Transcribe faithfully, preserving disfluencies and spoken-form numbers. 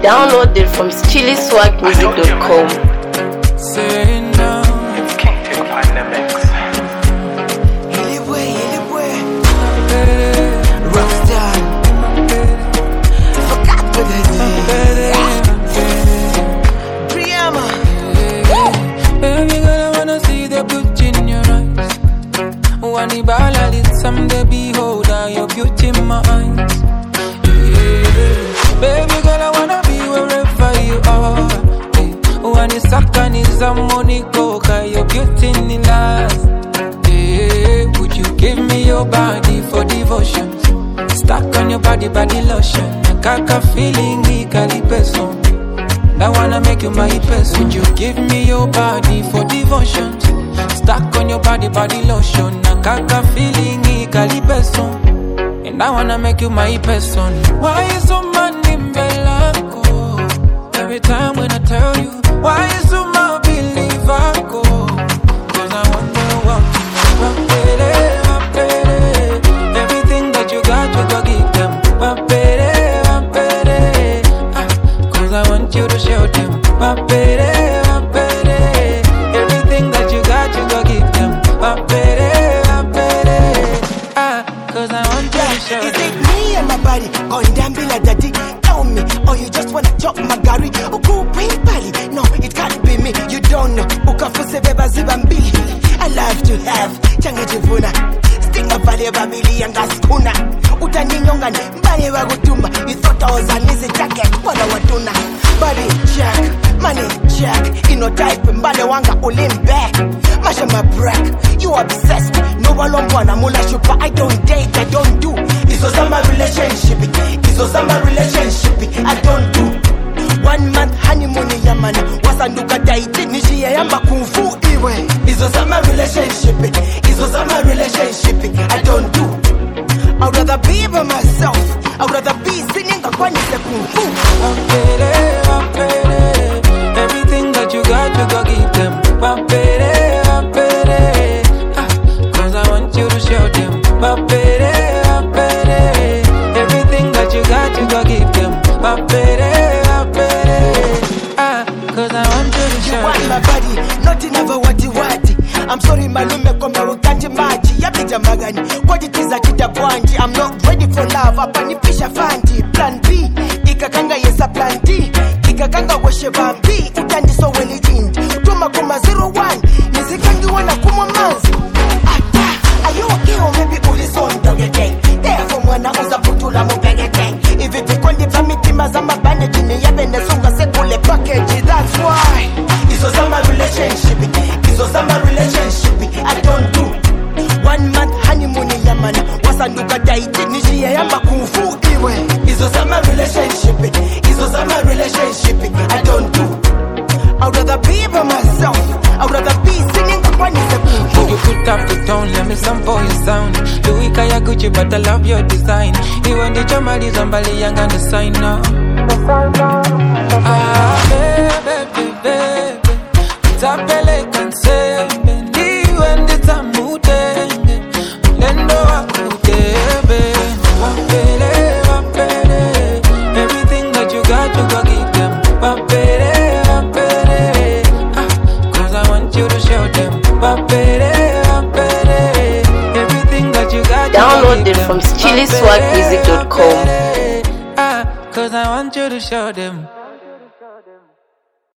Downloaded from chili swag music dot com. Say no. King take upon the mix. Anyway, anyway. Rockstar. Forgot what I did. Priyama. Baby girl, I wanna see the beauty in your eyes. Wani bala lit someday behold your beauty in my eyes. Yeah. Baby girl, I wanna be wherever you are. Wani sakani za money coca, your beauty in the last. Yeah. Would you give me your body for devotion? Stuck on your body, body lotion. Kaka feeling equally person. I wanna make you my person. Would you give me your body for devotion? Stuck on your body, body lotion. Nakaka feeling equally person. And I wanna make you my person. Why you so mad in Belanco? Every time when I tell you, why you so mad believe I go? Cause I wanna walk you know, everything that you got, you go give them. Cause I want you to show them. Everything that you got, you go give them. Cause I want you to show Is them. it me and my body going down be like daddy? Tell me, or you just wanna chop my gari? Uku pali? No, it can't be me. You don't know. Ukafuse beba zibambili. I love to have changa jivuna. Stinga vale babili and gaskuna. Utaninyonga mbale wa gutuma. You thought I was an easy jacket. Wala watuna. Body check, money check. You know type mbale wanga ulim back. Masha my break. You obsessed. No one wanna mula shupa. I don't date, I don't do. Izo sama relationship. Izo sama relationship. I don't do. One month honeymoon yamana. Wasanduka daiti nishia yamba kung fu iwe. Izo sama relationship. Izo sama relationship. I don't do. I'd rather be by myself. I'd rather be singing a kwani se kung fu. Everything that you got, you go give them. Cause I want you to show them. Everything that you got, you go give them. Cause I want you to show You want them. my body, not enough wati wati. I'm sorry malume komba ukanti maji. Yapija magani, quantities akita bwanji. I'm not ready for love, apanipisha fanti. Plan B, ikakanga yesa plan D. Ikakanga washe bambi, utandi so weli jindi. Utuma kuma zero one, nizikangi wana kuma manzi. Ata, are you okay or maybe ulison doge gang? Therefore mwana uza putula mubege gang. If it kondi pamitima za mabane jini yabe nesunga sekule package. That's why Izo sama relationship. Izo sama relationship. I don't do. One month honeymoon yamana. Wasanduka daiti nishia yamba kung fu iwe. Izo sama relationship. Izo sama relationship. I don't do. I'd rather be by myself. I'd rather be singing when it's a kung fu. Would you put up the tone, let me sample your sound. Louis Kaya Gucci, but I love your design. Even the Jamali Zambali Young and the sign now. Ah, baby, baby. Tapele can say, baby, when the time mutenge. Lendo akutebe. Wapele, wapele. Everything that you got, you go give them. Wapele, wapele. Ah, cause I want you to show them. Wapele, wapele. Everything that you got, you go give Downloaded them. from chili swag music dot com. Ah, cause I want you to show them.